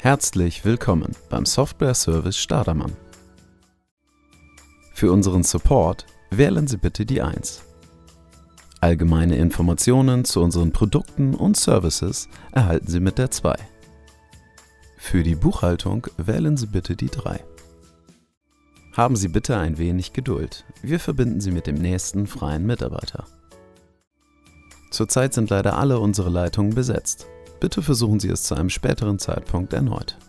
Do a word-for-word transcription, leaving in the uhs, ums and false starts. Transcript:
Herzlich willkommen beim Software Service Startermann. Für unseren Support wählen Sie bitte die eins. Allgemeine Informationen zu unseren Produkten und Services erhalten Sie mit der zwei. Für die Buchhaltung wählen Sie bitte die drei. Haben Sie bitte ein wenig Geduld. Wir verbinden Sie mit dem nächsten freien Mitarbeiter. Zurzeit sind leider alle unsere Leitungen besetzt. Bitte versuchen Sie es zu einem späteren Zeitpunkt erneut.